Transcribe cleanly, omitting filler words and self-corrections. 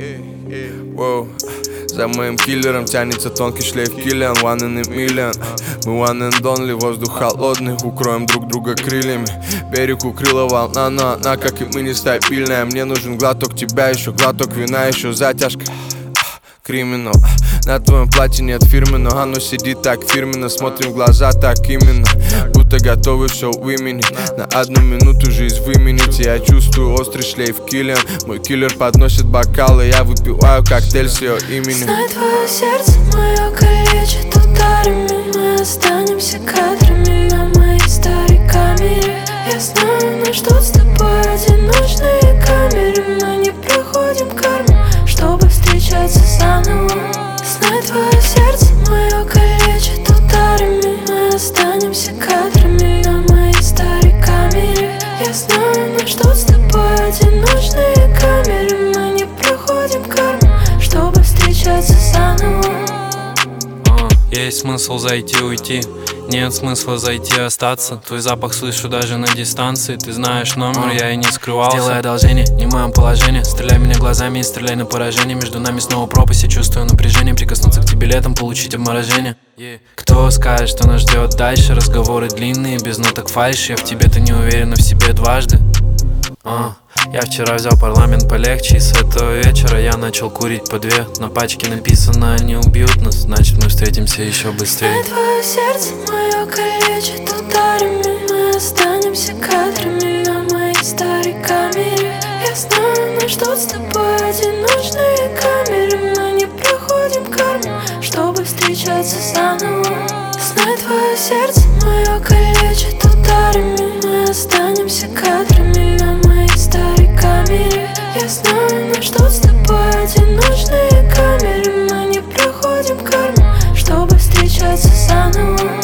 Воу. За моим киллером тянется тонкий шлейф Киллиан. One in a million. Мы one and only, воздух холодный. Укроем друг друга крыльями. Берег укрыла волна, но она, как и мы, нестабильная. Мне нужен глоток тебя, еще глоток вина, еще затяжка. Криминал. На твоем платье нет фирменного, оно сидит так фирменно. Смотрим в глаза так именно, будто готовы все выменить. На одну минуту жизнь выменить. Я чувствую острый шлейф Киллиан. Мой киллер подносит бокалы, я выпиваю коктейль с ее именем. Знай, твое сердце мое калечит ударами. Мы останемся кадрами на моей старой камере. Я знаю, нас ждут с тобой одиночные камеры. Мы не проходим карму, чтобы встречаться заново. Знай, твое сердце мое калечит ударами. Мы останемся кадрами на моей старой камере. Я знаю, нас ждут с тобой одиночные камеры. Мы не проходим карму, чтобы встречаться заново. Есть смысл зайти, уйти. Нет смысла зайти, остаться. Твой запах слышу даже на дистанции. Ты знаешь номер, я и не скрывался. Сделай одолжение, не в моем положении. Стреляй меня глазами и стреляй на поражение. Между нами снова пропасть, я чувствую напряжение. Прикоснуться к тебе летом, получить обморожение. Кто скажет, что нас ждет дальше? Разговоры длинные, без ноток фальши. Я в тебе-то не уверена в себе дважды. Я вчера взял парламент полегче, и с этого вечера я начал курить по две. На пачке написано: они убьют нас, значит мы встретимся еще быстрее. Знай, твое сердце мое калечит ударами. Мы останемся кадрами на моей старой камере. Я знаю, нас ждут с тобой одиночные камеры. Мы не проходим карму, чтобы встречаться заново. Знай, твое сердце мое калечит ударами. Мы останемся кадрами на моей старой камере. Я знаю, нас ждут с тобой одиночные камеры. Мы не проходим карму, чтобы встречаться заново.